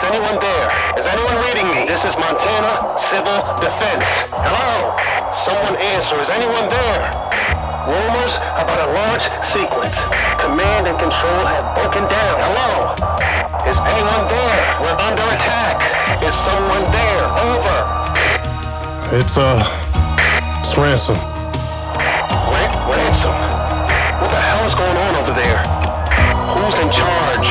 anyone there? Is anyone reading me? This is Montana Civil Defense. Hello? Someone answer. Is anyone there? Rumors about a large sequence. Command and control have broken down. Hello? Is anyone there? We're under attack. Is someone there? Over. It's Ransom. Ransom? What the hell is going on over there? Who's in charge?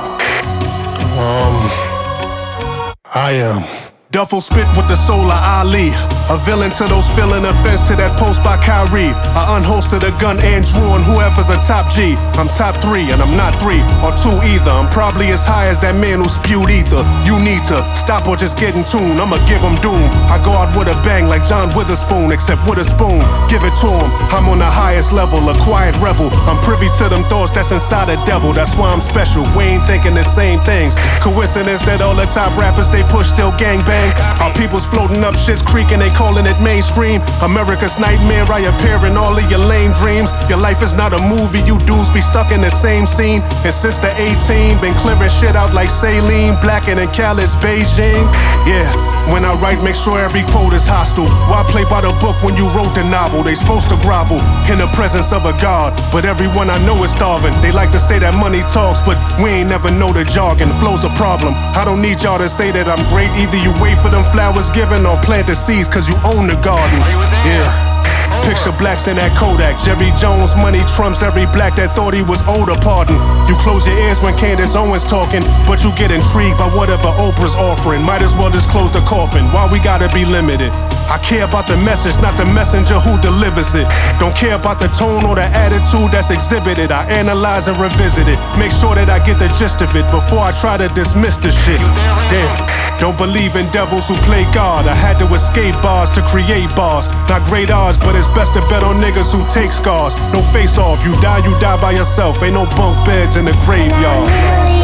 I am. Duffel spit with the soul of Ali. A villain to those feeling offense to that post by Kyrie. I unholstered a gun and drew on whoever's a top G. I'm top 3 and I'm not 3 or 2 either. I'm probably as high as that man who spewed ether. You need to stop or just get in tune. I'ma give him doom. I go out with a bang like John Witherspoon, except with a spoon. Give it to him. I'm on the highest level, a quiet rebel. I'm privy to them thoughts that's inside a devil. That's why I'm special. We ain't thinking the same things. Coincidence that all the top rappers they push still gangbang. Our people's floating up shit's creek and they calling it mainstream. America's nightmare, I appear in all of your lame dreams. Your life is not a movie, you dudes be stuck in the same scene. And since the 18, been clearing shit out like saline. Blacker than Callus, Beijing. Yeah, when I write, make sure every quote is hostile. Why play by the book when you wrote the novel? They supposed to grovel in the presence of a god, but everyone I know is starving. They like to say that money talks, but we ain't never know the jargon. Flow's a problem. I don't need y'all to say that I'm great. Either you wait for them flowers given or plant the seeds cause you own the garden. Yeah. Picture blacks in that Kodak. Jerry Jones money trumps every black that thought he was older, pardon. You close your ears when Candace Owens talking, but you get intrigued by whatever Oprah's offering. Might as well just close the coffin. Why we gotta be limited? I care about the message, not the messenger who delivers it. Don't care about the tone or the attitude that's exhibited. I analyze and revisit it. Make sure that I get the gist of it before I try to dismiss the shit. Damn, don't believe in devils who play God. I had to escape bars to create bars. Not great odds, but it's best to bet on niggas who take scars. No face off, you die by yourself. Ain't no bunk beds in the graveyard.